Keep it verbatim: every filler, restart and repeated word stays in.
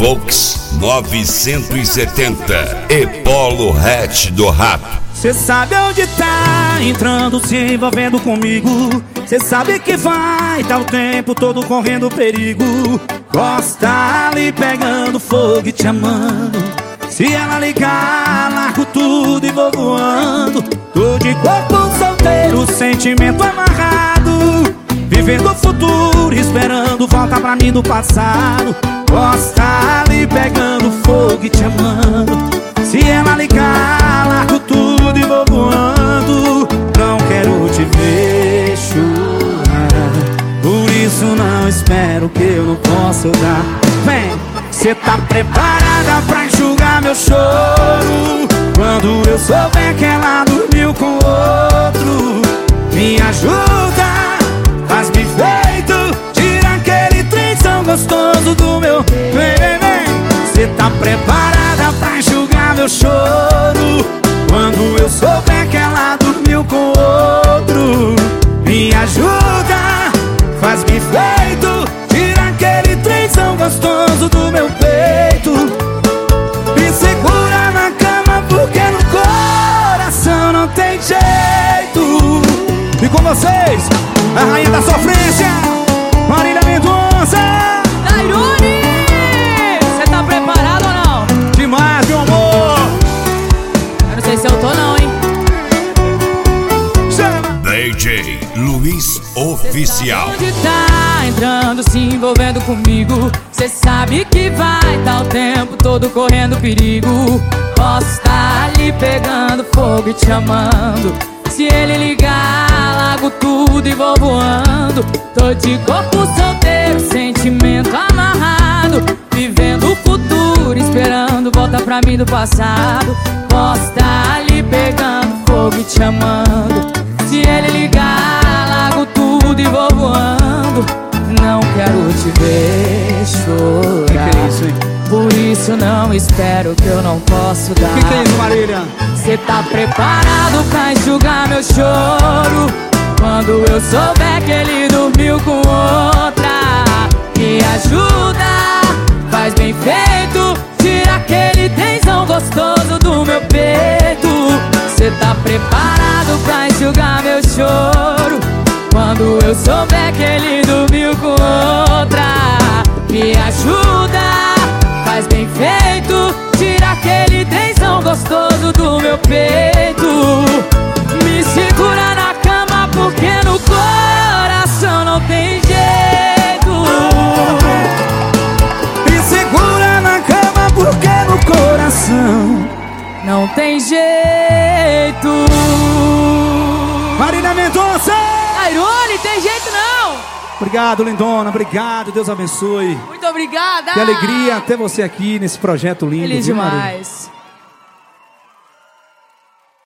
Volks novecentos e setenta e Polo Hatch do Rato. Cê sabe onde tá entrando, se envolvendo comigo. Cê sabe que vai tá o tempo todo correndo perigo. Gosta ali pegando fogo e te amando. Se ela ligar, largo tudo e vou voando. Tô de corpo solteiro, sentimento amarrado, vivendo o futuro, esperando volta pra mim do passado. Gosta ali pegando fogo e te amando. Se ela ligar, largo tudo e vou voando. Não quero te ver chorar, por isso não espero que eu não possa dar. Vem, cê tá preparada pra enxugar meu choro quando eu souber que ela dormiu com outro? Me ajuda, faz-me feito, tira aquele trenzão gostoso do meu. Vem, vem, vem. Cê tá preparada pra enxugar meu choro quando eu souber que ela dormiu com outro? Me ajuda, faz-me feito, tira aquele trenzão gostoso do meu peito. Me segura na cama porque no coração não tem jeito. E com vocês, a rainha da sofrência, Marília Mendonça. Nairone, cê tá preparado ou não? Demais, meu amor. Eu não sei se eu tô não, hein? D J Luiz Oficial. Cê sabe onde tá entrando, se envolvendo comigo. Cê sabe que vai tá o tempo todo correndo perigo. Posso estar ali pegando fogo e te amando. Se ele ligar, largo tudo e vou voando. Tô de corpo solteiro, sentimento amarrado, vivendo o futuro, esperando volta pra mim do passado. Posso estar ali pegando fogo e te amando. Se ele ligar, largo tudo e vou voando. Não quero te ver chorar, que que é isso, hein? por isso não espero que eu não posso dar. Que que é isso, Marília? Cê tá preparado pra enxugar meu choro quando eu souber que ele dormiu com outra? Me ajuda, faz bem feito, tira aquele tensão gostoso do meu peito. Cê tá preparado pra enxugar meu choro quando eu souber que ele dormiu com outra? Me ajuda, faz bem feito, tira aquele tensão gostoso do meu peito. Me segura na cama porque no coração não tem jeito. Me segura na cama porque no coração não tem jeito. Marília Mendonça. Nairone, tem jeito não. Obrigado, lindona, obrigado, Deus abençoe. Muito obrigada. Que alegria ter você aqui nesse projeto lindo. Feliz viu, Marília? demais.